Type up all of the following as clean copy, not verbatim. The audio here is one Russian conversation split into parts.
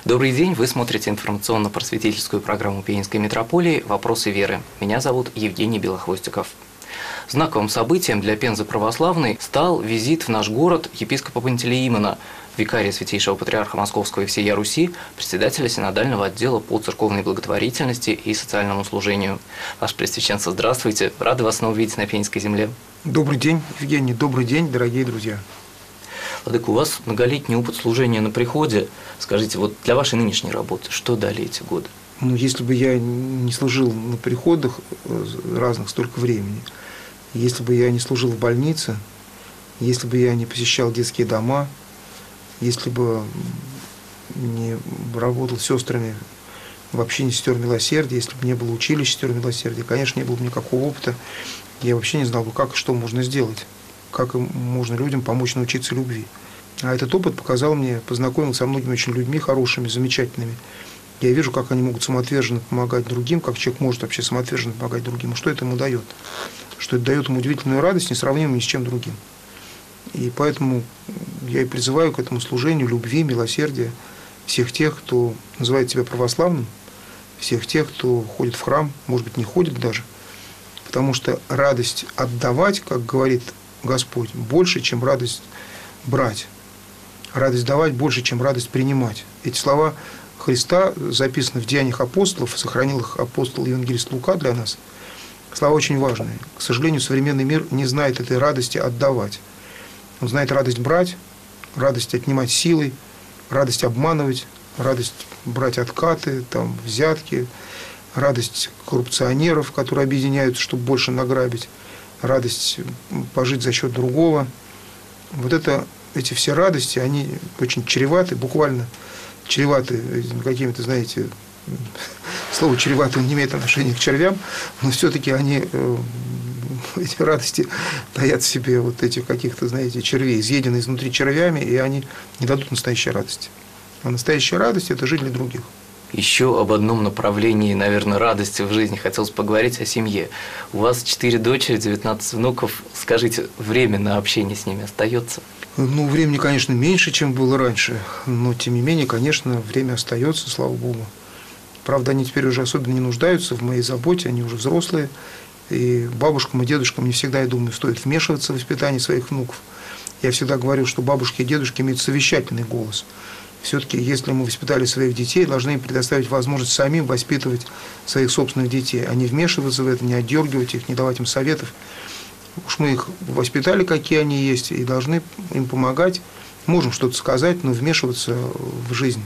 Добрый день, вы смотрите информационно-просветительскую программу Пензенской митрополии «Вопросы веры». Меня зовут Евгений Белохвостиков. Знаковым событием для Пензы православной стал визит в наш город епископа Пантелеимона, викария Святейшего Патриарха Московского и всея Руси, председателя синодального отдела по церковной благотворительности и социальному служению. Ваше Пресвященство, здравствуйте, рады вас снова видеть на Пензенской земле. Добрый день, Евгений, добрый день, дорогие друзья. Владыка, у вас многолетний опыт служения на приходе. Скажите, вот для вашей нынешней работы, что дали эти годы? Если бы я не служил на приходах разных столько времени, если бы я не служил в больнице, если бы я не посещал детские дома, если бы не работал с сестрами в общине сестер милосердия, если бы не было училища сестер милосердия, конечно, не было бы никакого опыта, я вообще не знал бы, как и что можно сделать, как можно людям помочь научиться любви. А этот опыт показал мне, познакомил со многими очень людьми, хорошими, замечательными. Я вижу, как они могут самоотверженно помогать другим, как человек может вообще самоотверженно помогать другим, и что это ему дает. Что это дает ему удивительную радость, несравнимую ни с чем другим. И поэтому я и призываю к этому служению любви, милосердия всех тех, кто называет себя православным, всех тех, кто ходит в храм, может быть, не ходит даже, потому что радость отдавать, как говорит Господь, больше, чем радость брать. Радость давать больше, чем радость принимать. Эти слова Христа записаны в Деяниях апостолов, сохранил их апостол евангелист Лука для нас. Слова очень важные. К сожалению, современный мир не знает этой радости отдавать. Он знает радость брать, радость отнимать силой, радость обманывать, радость брать откаты, взятки, радость коррупционеров, которые объединяются, чтобы больше награбить, радость пожить за счет другого. Эти все радости, они очень чреваты, буквально чреваты какими-то, знаете, слово чревато не имеет отношения к червям, но все-таки эти радости таят в себе вот этих каких-то, знаете, червей, изъеденные изнутри червями, и они не дадут настоящей радости. А настоящая радость – это жизнь для других. Еще об одном направлении, наверное, радости в жизни хотелось поговорить, о семье. У вас 4 дочери, 19 внуков. Скажите, время на общение с ними остается? Времени, конечно, меньше, чем было раньше, но, тем не менее, конечно, время остается, слава Богу. Правда, они теперь уже особенно не нуждаются в моей заботе, они уже взрослые, и бабушкам и дедушкам не всегда, я думаю, стоит вмешиваться в воспитание своих внуков. Я всегда говорю, что бабушки и дедушки имеют совещательный голос. Все-таки, если мы воспитали своих детей, должны им предоставить возможность самим воспитывать своих собственных детей, а не вмешиваться в это, не отдергивать их, не давать им советов. Уж мы их воспитали, какие они есть, и должны им помогать. Можем что-то сказать, но вмешиваться в жизнь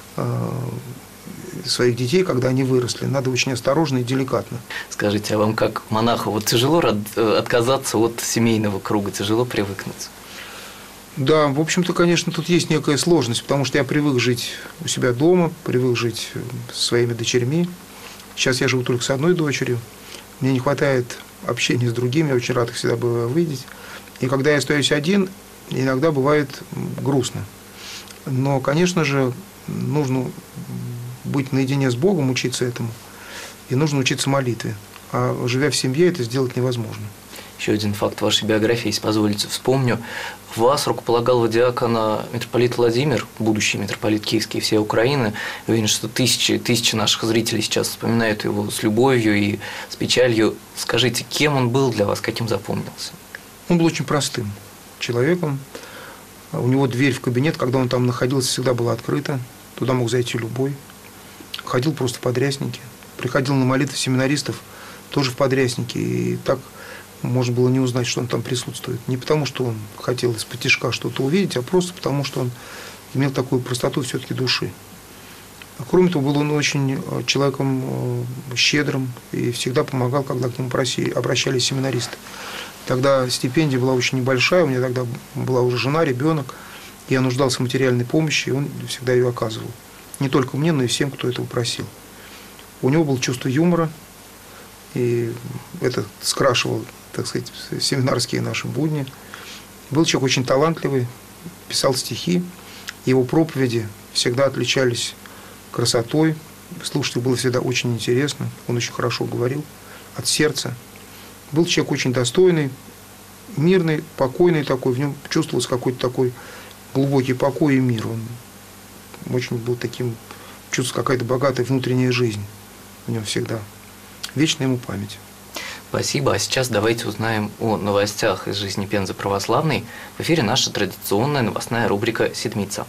своих детей, когда они выросли, надо очень осторожно и деликатно. Скажите, а вам как монаху тяжело отказаться от семейного круга, тяжело привыкнуть? Да, в общем-то, конечно, тут есть некая сложность, потому что я привык жить у себя дома, привык жить со своими дочерьми. Сейчас я живу только с одной дочерью. Мне не хватает общения с другими, я очень рад их всегда бываю видеть. И когда я остаюсь один, иногда бывает грустно. Но, конечно же, нужно быть наедине с Богом, учиться этому, и нужно учиться молитве. А живя в семье, это сделать невозможно. Еще один факт вашей биографии, если позволите, вспомню. Вас рукополагал в диакона митрополит Владимир, будущий митрополит Киевский и всей Украины. Я уверен, что тысячи наших зрителей сейчас вспоминают его с любовью и с печалью. Скажите, кем он был для вас, каким запомнился? Он был очень простым человеком. У него дверь в кабинет, когда он там находился, всегда была открыта. Туда мог зайти любой. Ходил просто в подряснике. Приходил на молитвы семинаристов тоже в подряснике. И так можно было не узнать, что он там присутствует. Не потому, что он хотел из-под тишка что-то увидеть, а просто потому, что он имел такую простоту все-таки души. Кроме того, был он очень человеком щедрым и всегда помогал, когда к нему обращались семинаристы. Тогда стипендия была очень небольшая, у меня тогда была уже жена, ребенок, я нуждался в материальной помощи, и он всегда ее оказывал. Не только мне, но и всем, кто этого просил. У него было чувство юмора, и это скрашивало, так сказать, семинарские наши будни. Был человек очень талантливый, писал стихи. Его проповеди всегда отличались красотой. Слушать его было всегда очень интересно. Он очень хорошо говорил от сердца. Был человек очень достойный, мирный, покойный такой. В нем чувствовался какой-то такой глубокий покой и мир. Он очень был таким, чувствовал какая-то богатая внутренняя жизнь у него всегда. Вечная ему память. Спасибо. А сейчас давайте узнаем о новостях из жизни Пензы Православной. В эфире наша традиционная новостная рубрика «Седмица».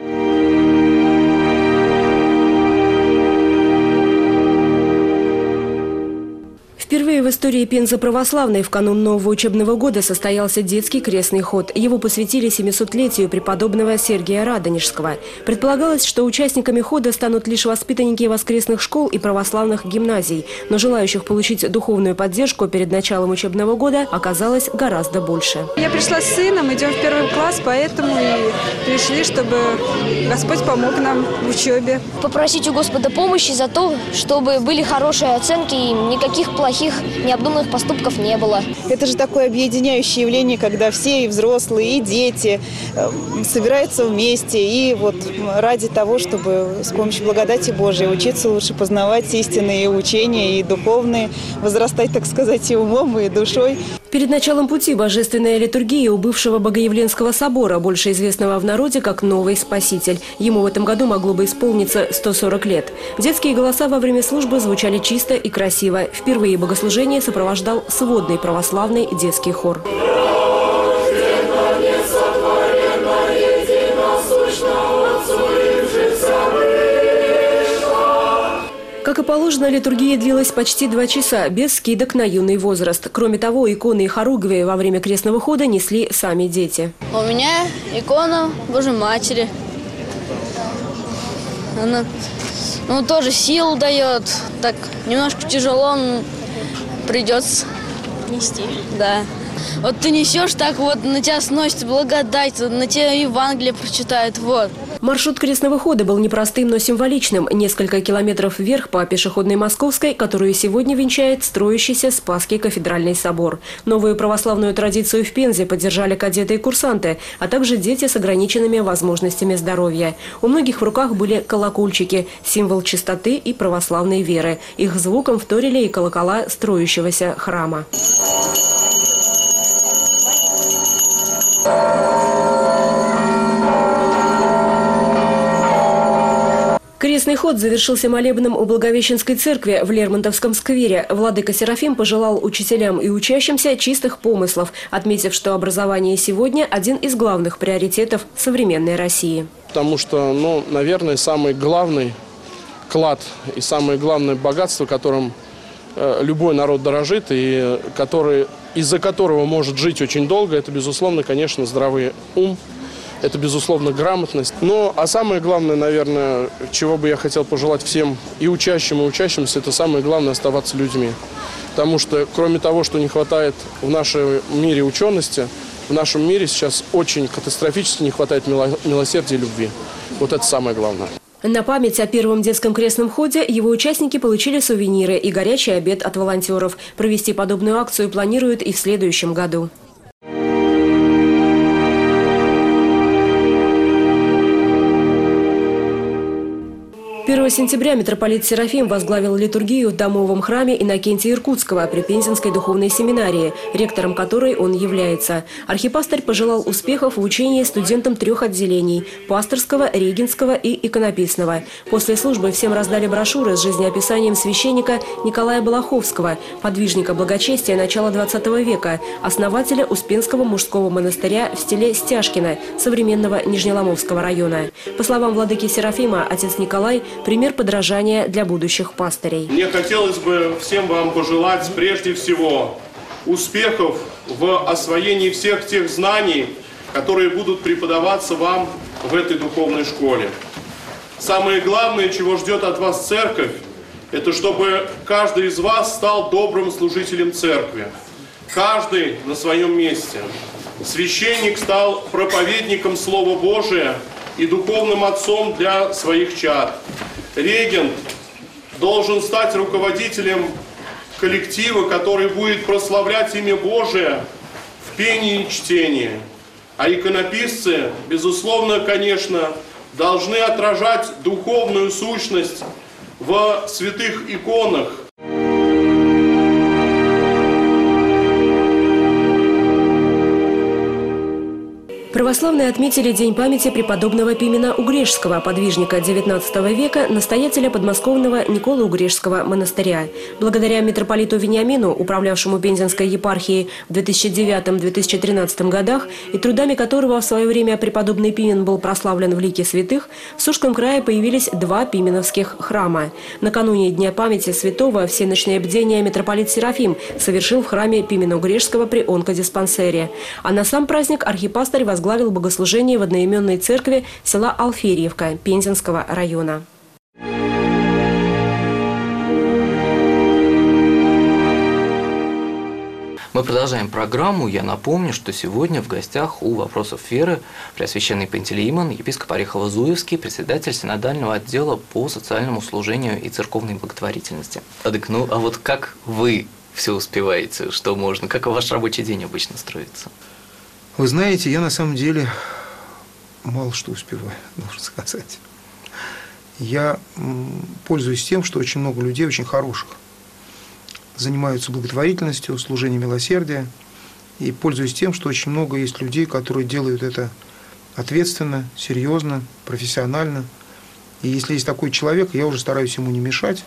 Впервые в истории Пензы Православной в канун нового учебного года состоялся детский крестный ход. Его посвятили 700-летию преподобного Сергия Радонежского. Предполагалось, что участниками хода станут лишь воспитанники воскресных школ и православных гимназий. Но желающих получить духовную поддержку перед началом учебного года оказалось гораздо больше. Я пришла с сыном, идем в первый класс, поэтому и пришли, чтобы Господь помог нам в учебе. Попросить у Господа помощи за то, чтобы были хорошие оценки и никаких плохих необдуманных поступков не было. Это же такое объединяющее явление, когда все, и взрослые, и дети собираются вместе. И вот ради того, чтобы с помощью благодати Божией учиться лучше, познавать истинные учения и духовные, возрастать, так сказать, и умом, и душой. Перед началом пути божественная литургия у бывшего Богоявленского собора, больше известного в народе как Новый Спаситель. Ему в этом году могло бы исполниться 140 лет. Детские голоса во время службы звучали чисто и красиво. Впервые богослужение сопровождал сводный православный детский хор. Как и положено, литургия длилась почти 2 часа, без скидок на юный возраст. Кроме того, иконы и хоругви во время крестного хода несли сами дети. У меня икона Божьей Матери. Она тоже сил дает. Так немножко тяжело, но придется нести. Да. Вот ты несешь, так вот на тебя сносит благодать, на тебя Евангелие прочитают. Вот. Маршрут крестного хода был непростым, но символичным. Несколько километров вверх по пешеходной Московской, которую сегодня венчает строящийся Спасский кафедральный собор. Новую православную традицию в Пензе поддержали кадеты и курсанты, а также дети с ограниченными возможностями здоровья. У многих в руках были колокольчики – символ чистоты и православной веры. Их звуком вторили и колокола строящегося храма. Крестный ход завершился молебном у Благовещенской церкви в Лермонтовском сквере. Владыка Серафим пожелал учителям и учащимся чистых помыслов, отметив, что образование сегодня – один из главных приоритетов современной России. Потому что, наверное, самый главный клад и самое главное богатство, которым любой народ дорожит и из-за которого может жить очень долго, это, безусловно, конечно, здравый ум. Это, безусловно, грамотность. А самое главное, наверное, чего бы я хотел пожелать всем и учащим, и учащимся, это самое главное – оставаться людьми. Потому что, кроме того, что не хватает в нашем мире учености, в нашем мире сейчас очень катастрофически не хватает милосердия и любви. Вот это самое главное. На память о первом детском крестном ходе его участники получили сувениры и горячий обед от волонтеров. Провести подобную акцию планируют и в следующем году. 1 сентября митрополит Серафим возглавил литургию в домовом храме Иннокентия Иркутского при Пензенской духовной семинарии, ректором которой он является. Архипастырь пожелал успехов в учении студентам 3 отделений – пасторского, регенского и иконописного. После службы всем раздали брошюры с жизнеописанием священника Николая Балаховского, подвижника благочестия начала XX века, основателя Успенского мужского монастыря в стиле Стяжкина, современного Нижнеломовского района. По словам владыки Серафима, отец Николай – пример подражания для будущих пастырей. Мне хотелось бы всем вам пожелать прежде всего успехов в освоении всех тех знаний, которые будут преподаваться вам в этой духовной школе. Самое главное, чего ждет от вас церковь, это чтобы каждый из вас стал добрым служителем церкви. Каждый на своем месте. Священник стал проповедником Слова Божия и духовным отцом для своих чад. Регент должен стать руководителем коллектива, который будет прославлять имя Божие в пении и чтении. А иконописцы, безусловно, конечно, должны отражать духовную сущность в святых иконах. Православные отметили День памяти преподобного Пимена Угрешского, подвижника XIX века, настоятеля подмосковного Николо-Угрешского монастыря. Благодаря митрополиту Вениамину, управлявшему Пензенской епархией в 2009-2013 годах, и трудами которого в свое время преподобный Пимен был прославлен в лике святых, в Сурском крае появились 2 пименовских храма. Накануне Дня памяти святого всеночное бдение митрополит Серафим совершил в храме Пимена Угрешского при онкодиспансере. А на сам праздник архипастырь возглавил богослужение в одноименной церкви села Алферьевка Пензенского района. Мы продолжаем программу. Я напомню, что сегодня в гостях у «Вопросов веры» Преосвященный Пантелеимон, епископ Орехово-Зуевский, председатель синодального отдела по социальному служению и церковной благотворительности. Ну, а вот как вы все успеваете, что можно? Как ваш рабочий день обычно строится? Вы знаете, я на самом деле мало что успеваю, должен сказать. Я пользуюсь тем, что очень много людей, очень хороших, занимаются благотворительностью, служением милосердия. И пользуюсь тем, что очень много есть людей, которые делают это ответственно, серьезно, профессионально. И если есть такой человек, я уже стараюсь ему не мешать,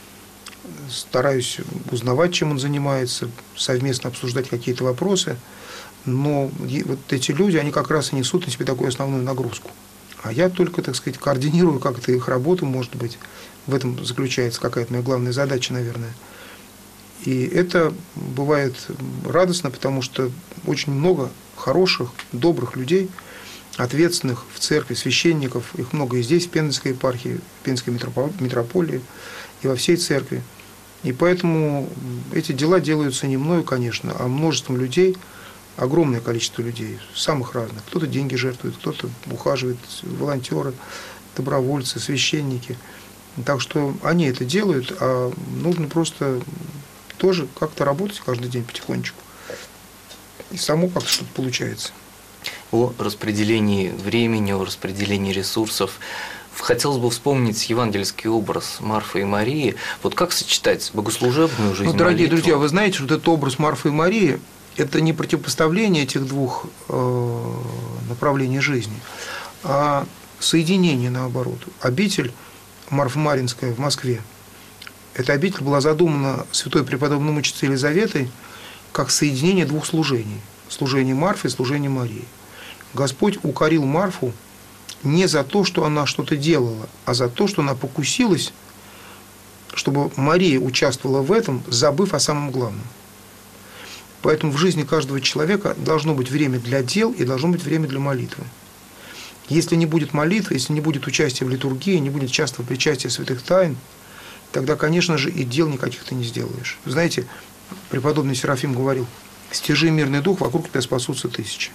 стараюсь узнавать, чем он занимается, совместно обсуждать какие-то вопросы. Но вот эти люди, они как раз и несут на себе такую основную нагрузку. А я только, так сказать, координирую как-то их работу, может быть. В этом заключается какая-то моя главная задача, наверное. И это бывает радостно, потому что очень много хороших, добрых людей, ответственных в церкви, священников. Их много и здесь, в Пензенской епархии, в Пензенской митрополии и во всей церкви. И поэтому эти дела делаются не мною, конечно, а множеством людей, огромное количество людей, самых разных. Кто-то деньги жертвует, кто-то ухаживает, волонтеры, добровольцы, священники. Так что они это делают, а нужно просто тоже как-то работать каждый день потихонечку. И само как-то что-то получается. О распределении времени, о распределении ресурсов. Хотелось бы вспомнить евангельский образ Марфы и Марии. Вот как сочетать богослужебную жизнь? Дорогие молитву? Друзья, вы знаете, что вот этот образ Марфы и Марии – это не противопоставление этих двух направлений жизни, а соединение, наоборот. Обитель Марфа-Маринская в Москве. Эта обитель была задумана святой преподобной мученицей Елизаветой как соединение двух служений – служение Марфы и служение Марии. Господь укорил Марфу не за то, что она что-то делала, а за то, что она покусилась, чтобы Мария участвовала в этом, забыв о самом главном. Поэтому в жизни каждого человека должно быть время для дел и должно быть время для молитвы. Если не будет молитвы, если не будет участия в литургии, не будет частого причастия святых тайн, тогда, конечно же, и дел никаких ты не сделаешь. Вы знаете, преподобный Серафим говорил: «Стяжи мирный дух, вокруг тебя спасутся тысячи».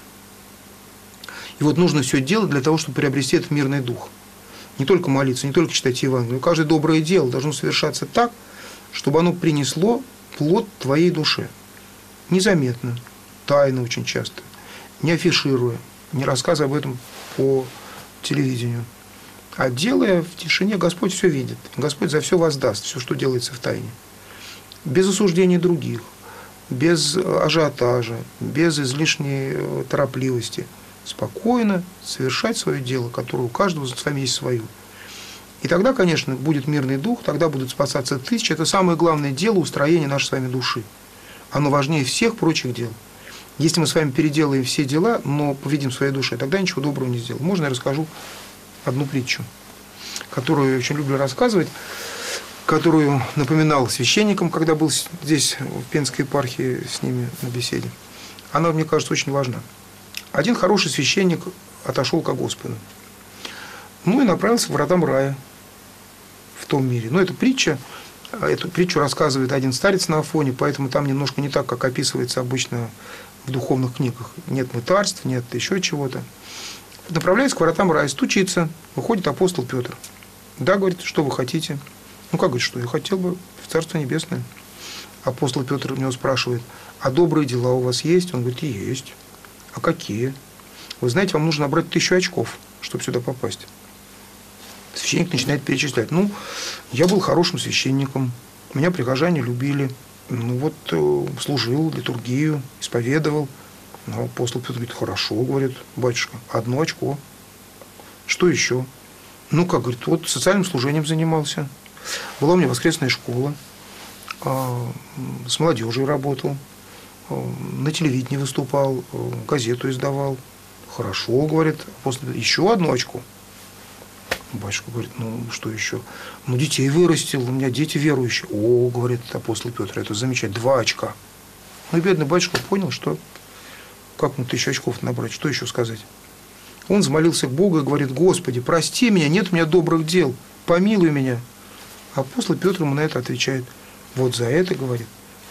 И вот нужно все делать для того, чтобы приобрести этот мирный дух. Не только молиться, не только читать Евангелие, но каждое доброе дело должно совершаться так, чтобы оно принесло плод твоей душе. Незаметно, тайно очень часто, не афишируя, не рассказывая об этом по телевидению. А делая в тишине, Господь все видит. Господь за все воздаст, все, что делается в тайне. Без осуждения других, без ажиотажа, без излишней торопливости. Спокойно совершать свое дело, которое у каждого с вами есть свое. И тогда, конечно, будет мирный дух, тогда будут спасаться тысячи. Это самое главное дело устроения нашей с вами души. Оно важнее всех прочих дел. Если мы с вами переделаем все дела, но поведим своей душе, тогда ничего доброго не сделаем. Можно я расскажу одну притчу, которую я очень люблю рассказывать, которую напоминал священникам, когда был здесь, в Пензенской епархии, с ними на беседе. Она, мне кажется, очень важна. Один хороший священник отошел ко Господу. Ну и направился к вратам рая в том мире. Но это притча. Эту притчу рассказывает один старец на Афоне, поэтому там немножко не так, как описывается обычно в духовных книгах. Нет мытарств, нет еще чего-то. Направляется к воротам рая, стучится, выходит апостол Петр. Да, говорит, что вы хотите? Ну, как говорит, что я хотел бы в Царство Небесное. Апостол Петр у него спрашивает: а добрые дела у вас есть? Он говорит: и есть. А какие? Вы знаете, вам нужно набрать 1000 очков, чтобы сюда попасть. Священник начинает перечислять. Ну, я был хорошим священником, меня прихожане любили, ну вот служил, литургию, исповедовал. Ну, апостол Петр говорит, хорошо, говорит, батюшка, 1 очко. Что еще? Ну, как, говорит, вот социальным служением занимался. Была у меня воскресная школа, с молодежью работал, на телевидении выступал, газету издавал. Хорошо, говорит, апостол Петр, еще 1 очко. Батюшка говорит, ну, что еще? Ну, детей вырастил, у меня дети верующие. О, говорит апостол Петр, это замечательно, 2 очка. Ну, и бедный батюшка понял, что как ему 1000 очков набрать, что еще сказать? Он взмолился к Богу и говорит, Господи, прости меня, нет у меня добрых дел, помилуй меня. Апостол Петр ему на это отвечает, вот за это, говорит,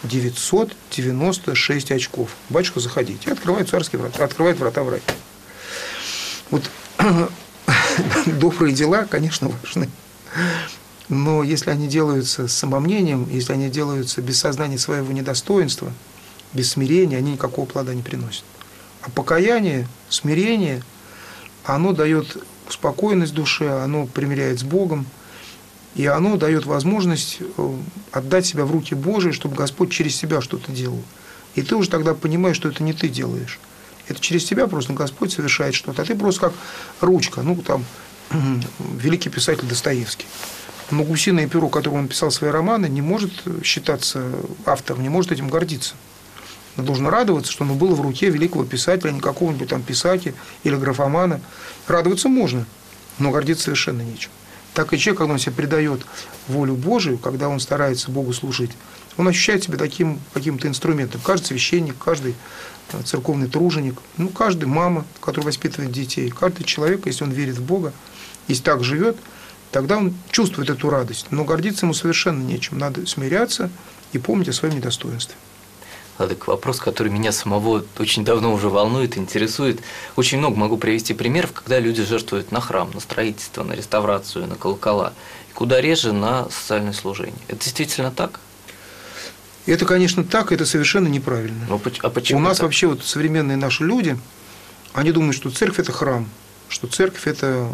996 очков. Батюшка, заходите. И открывает царские врата, открывает врата в рай. Вот добрые дела, конечно, важны. Но если они делаются с самомнением, если они делаются без сознания своего недостоинства, без смирения, они никакого плода не приносят. А покаяние, смирение, оно дает спокойность душе, оно примиряет с Богом, и оно дает возможность отдать себя в руки Божии, чтобы Господь через себя что-то делал. И ты уже тогда понимаешь, что это не ты делаешь. Это через тебя просто Господь совершает что-то. А ты просто как ручка, ну там великий писатель Достоевский. Но гусиное перо, которым он писал свои романы, не может считаться автором, не может этим гордиться. Он должен радоваться, что оно было в руке великого писателя, а не какого-нибудь там писателя или графомана. Радоваться можно, но гордиться совершенно нечем. Так и человек, когда он себе предает волю Божию, когда он старается Богу служить, он ощущает себя таким каким-то инструментом. Каждый священник, каждый церковный труженик, ну, каждый мама, которая воспитывает детей, каждый человек, если он верит в Бога, если так живет, тогда он чувствует эту радость. Но гордиться ему совершенно нечем. Надо смиряться и помнить о своем недостоинстве. Ладык, вопрос, который меня самого очень давно уже волнует, интересует. Очень много могу привести примеров, когда люди жертвуют на храм, на строительство, на реставрацию, на колокола. И куда реже на социальное служение. Это действительно так? Это, конечно, так, это совершенно неправильно. А почему у нас так? вообще вот современные наши люди, они думают, что церковь – это храм, что церковь – это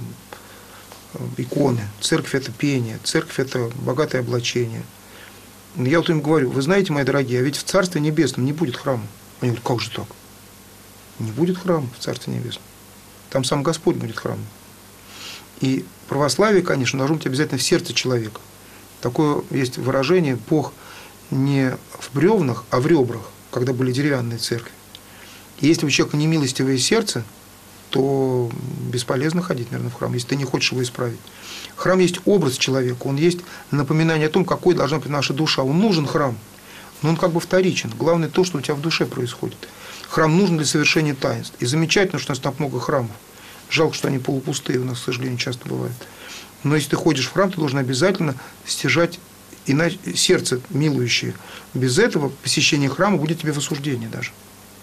иконы, церковь – это пение, церковь – это богатое облачение. Я вот им говорю, вы знаете, мои дорогие, а ведь в Царстве Небесном не будет храма. Они говорят, как же так? Не будет храма в Царстве Небесном. Там сам Господь будет храмом. И православие, конечно, должно быть обязательно в сердце человека. Такое есть выражение, Бог не в бревнах, а в ребрах, когда были деревянные церкви. И если у человека не милостивое сердце, то бесполезно ходить, наверное, в храм, если ты не хочешь его исправить. Храм есть образ человека, он есть напоминание о том, какой должна быть наша душа. Он нужен храм, но он как бы вторичен. Главное то, что у тебя в душе происходит. Храм нужен для совершения таинств. И замечательно, что у нас так много храмов. Жалко, что они полупустые у нас, к сожалению, часто бывают. Но если ты ходишь в храм, ты должен обязательно стяжать сердце милующее. Без этого посещение храма будет тебе в осуждении даже.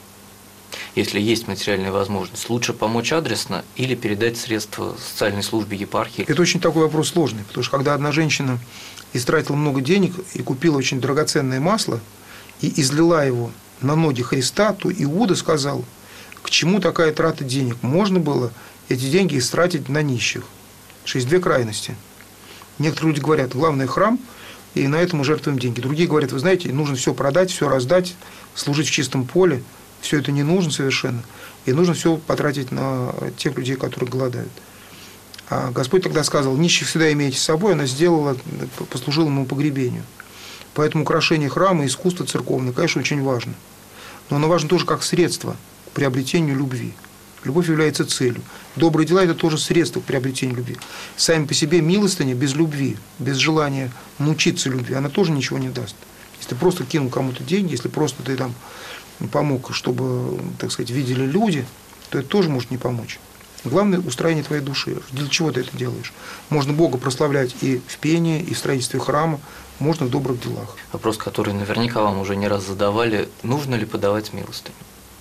Если есть материальная возможность, лучше помочь адресно или передать средства социальной службе епархии? Это очень такой вопрос сложный, потому что когда одна женщина истратила много денег и купила очень драгоценное масло и излила его на ноги Христа, то Иуда сказал, к чему такая трата денег? Можно было эти деньги истратить на нищих. Есть две крайности. Некоторые люди говорят, главное храм, и на этом мы жертвуем деньги. Другие говорят, вы знаете, нужно все продать, все раздать, служить в чистом поле. Все это не нужно совершенно. И нужно все потратить на тех людей, которые голодают. А Господь тогда сказал, нищих всегда имейте с собой, она послужила ему погребению. Поэтому украшение храма, искусство церковное, конечно, очень важно. Но оно важно тоже как средство к приобретению любви. Любовь является целью. Добрые дела – это тоже средство к приобретению любви. Сами по себе милостыня без любви, без желания научиться любви, она тоже ничего не даст. Если ты просто кинул кому-то деньги, если просто ты там помог, чтобы, так сказать, видели люди, то это тоже может не помочь. Главное – устроение твоей души. Для чего ты это делаешь? Можно Бога прославлять и в пении, и в строительстве храма, можно в добрых делах. Вопрос, который наверняка вам уже не раз задавали, нужно ли подавать милостыню?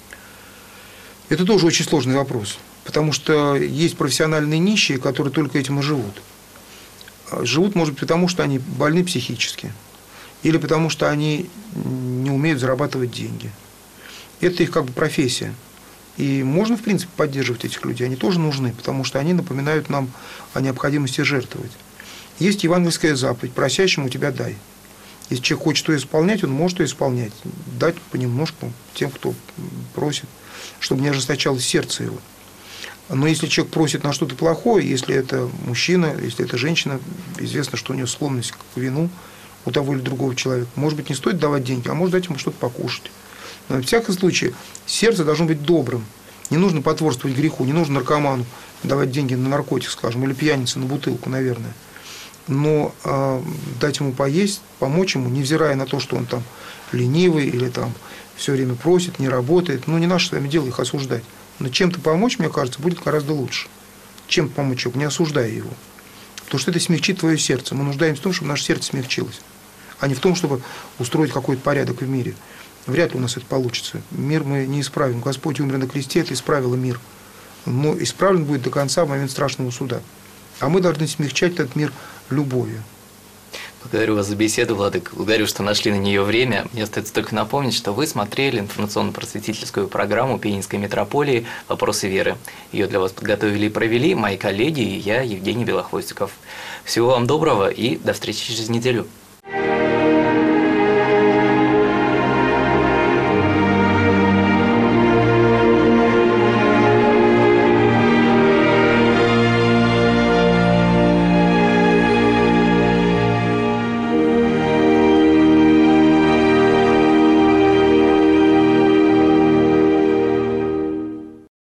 Это тоже очень сложный вопрос, потому что есть профессиональные нищие, которые только этим и живут. Живут, может быть, потому что они больны психически, или потому что они не умеют зарабатывать деньги. Это их как бы профессия. И можно, в принципе, поддерживать этих людей. Они тоже нужны, потому что они напоминают нам о необходимости жертвовать. Есть евангельская заповедь «Просящему тебя дай». Если человек хочет ее исполнять, он может ее исполнять. Дать понемножку тем, кто просит, чтобы не ожесточалось сердце его. Но если человек просит на что-то плохое, если это мужчина, если это женщина, известно, что у нее склонность к вину у того или другого человека. Может быть, не стоит давать деньги, а может дать ему что-то покушать. Но в всяком случае, сердце должно быть добрым. Не нужно потворствовать греху, не нужно наркоману давать деньги на наркотик, скажем, или пьянице на бутылку, наверное. Но дать ему поесть, помочь ему, невзирая на то, что он там ленивый или там все время просит, не работает. Ну, не наше с вами дело их осуждать. Но чем-то помочь, мне кажется, будет гораздо лучше. Чем помочь человеку, не осуждая его. Потому что это смягчит твое сердце. Мы нуждаемся в том, чтобы наше сердце смягчилось, а не в том, чтобы устроить какой-то порядок в мире. Вряд ли у нас это получится. Мир мы не исправим. Господь умер на кресте, это исправило мир. Но исправлен будет до конца в момент страшного суда. А мы должны смягчать этот мир любовью. Благодарю вас за беседу, Владыка. Благодарю, что нашли на нее время. Мне остается только напомнить, что вы смотрели информационно-просветительскую программу Пензенской митрополии «Вопросы веры». Ее для вас подготовили и провели мои коллеги и я, Евгений Белохвостиков. Всего вам доброго и до встречи через неделю.